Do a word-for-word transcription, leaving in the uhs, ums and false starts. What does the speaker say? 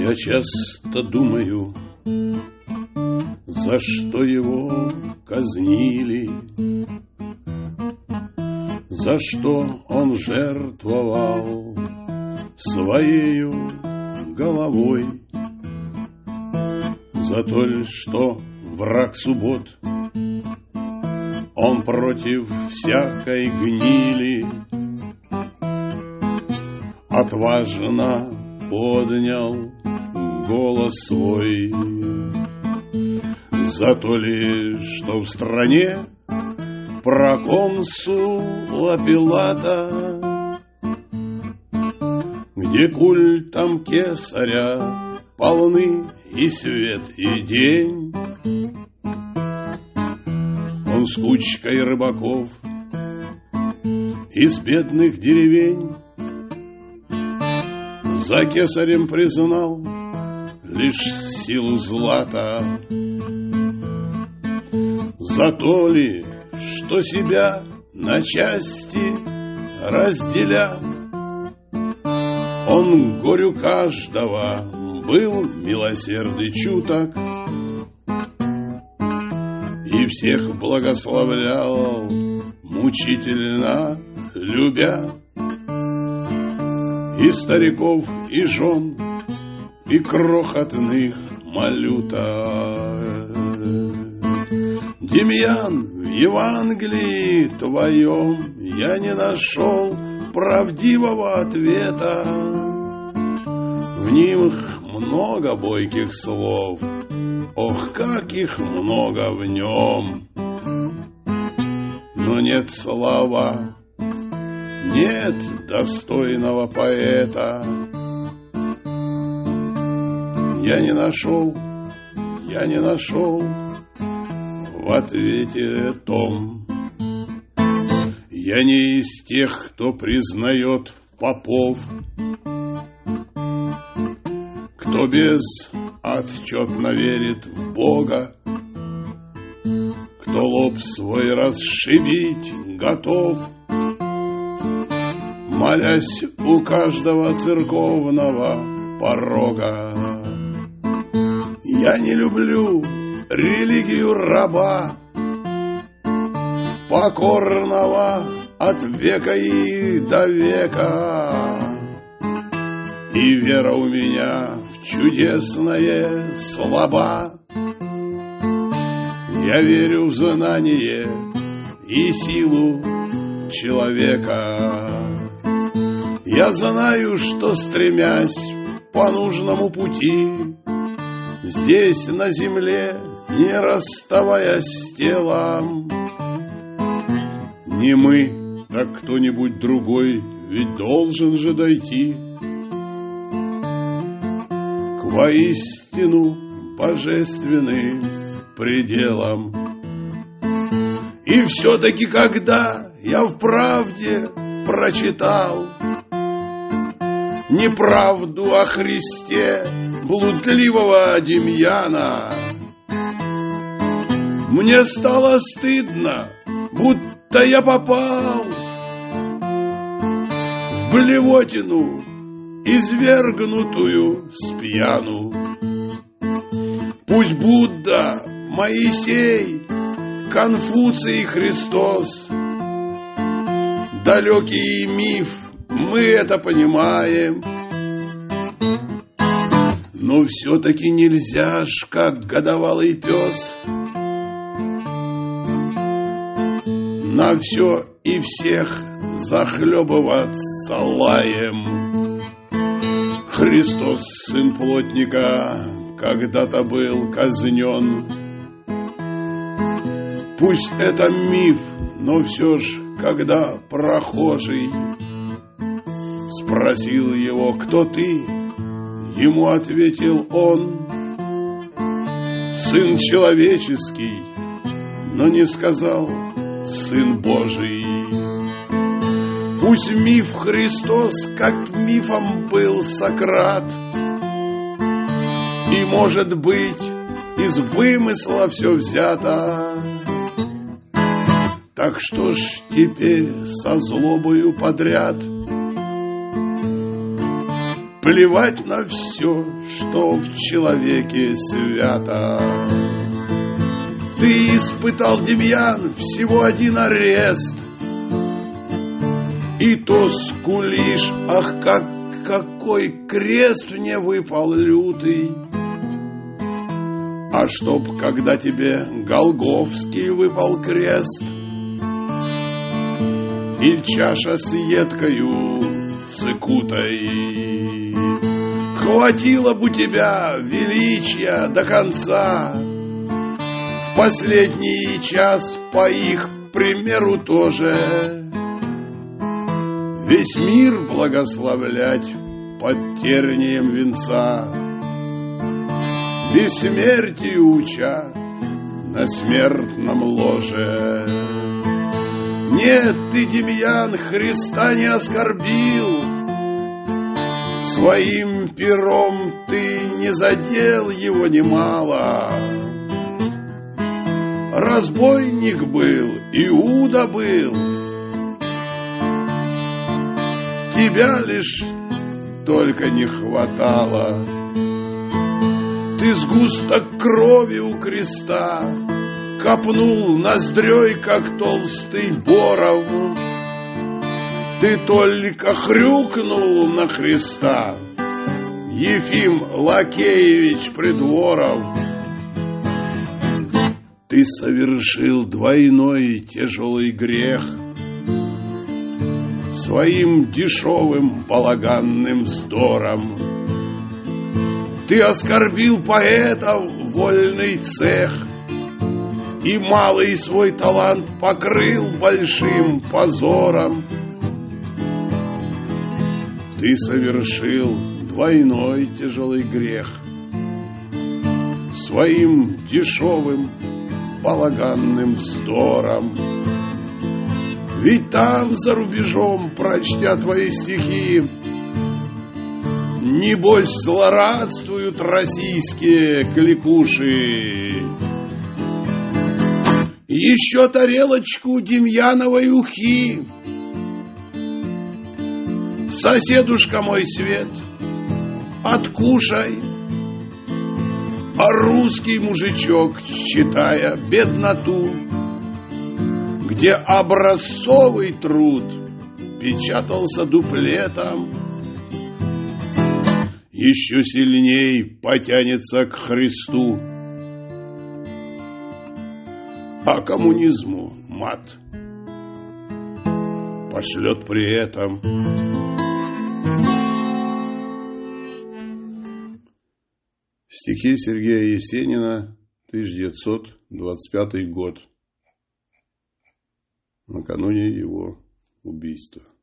Я часто думаю, за что его казнили, за что он жертвовал своею головой, за то ли, что враг суббот, он против всякой гнили отважно поднял голос свой. За то ли, что в стране проконсула Пилата, где культом кесаря полны и свет, и день, он с кучкой рыбаков из бедных деревень за кесарем признал лишь силу злата. За то ли, что себя на части разделя, он горю каждого был милосердный чуток и всех благословлял, мучительно любя, и стариков, и жен, и крохотных малюток. Демьян, в Евангелии твоем я не нашел правдивого ответа. В них много бойких слов, ох, как их много в нем. Но нет слова, нет достойного поэта. Я не нашел, я не нашел в ответе том. Я не из тех, кто признает попов, кто безотчетно верит в Бога, кто лоб свой расшибить готов, молясь у каждого церковного порога. Я не люблю религию раба, покорного от века и до века. И вера у меня в чудесное слаба. Я верю в знание и силу человека. Я знаю, что, стремясь по нужному пути, здесь на земле, не расставаясь с телом, не мы, так кто-нибудь другой ведь должен же дойти к воистину божественным пределам. И все-таки, когда я в правде прочитал неправду о Христе блудливого Демьяна, мне стало стыдно, будто я попал в блевотину, извергнутую с пьяну. Пусть Будда, Моисей, Конфуций и Христос далекий миф, мы это понимаем, но все-таки нельзя ж, как годовалый пес, на все и всех захлебываться лаем. Христос, сын плотника, когда-то был казнен. Пусть это миф, но все ж, когда прохожий спросил его, кто ты, ему ответил он: сын человеческий, но не сказал сын Божий. Пусть миф Христос, как мифом был Сократ, и, может быть, из вымысла все взято. Так что ж теперь со злобою подряд плевать на все, что в человеке свято. Ты испытал, Демьян, всего один арест, и то скулишь, ах, как, какой крест мне выпал лютый. А чтоб, когда тебе Голгофский выпал крест, иль чаша с едкою цикутой, хватило бы тебя величия до конца, в последний час по их примеру тоже весь мир благословлять под тернием венца, бессмертию уча на смертном ложе. Нет, ты, Демьян, Христа не оскорбил, своим пером ты не задел его немало. Разбойник был, Иуда был, тебя лишь только не хватало. Ты сгусток крови у креста копнул ноздрёй, как толстый боров. Ты только хрюкнул на Христа, Ефим Лакеевич Придворов. Ты совершил двойной тяжелый грех своим дешевым балаганным вздором. Ты оскорбил поэтов вольный цех и малый свой талант покрыл большим позором. Ты совершил двойной тяжелый грех своим дешевым балаганным вздором. Ведь там, за рубежом, прочтя твои стихи, небось злорадствуют российские кликуши. Еще тарелочку демьяновой ухи, соседушка мой свет, откушай. А русский мужичок, считая бедноту, где образцовый труд печатался дуплетом, еще сильней потянется к Христу, а коммунизму мат пошлет при этом. Стихи Сергея Есенина, тысяча девятьсот двадцать пятый год, накануне его убийства.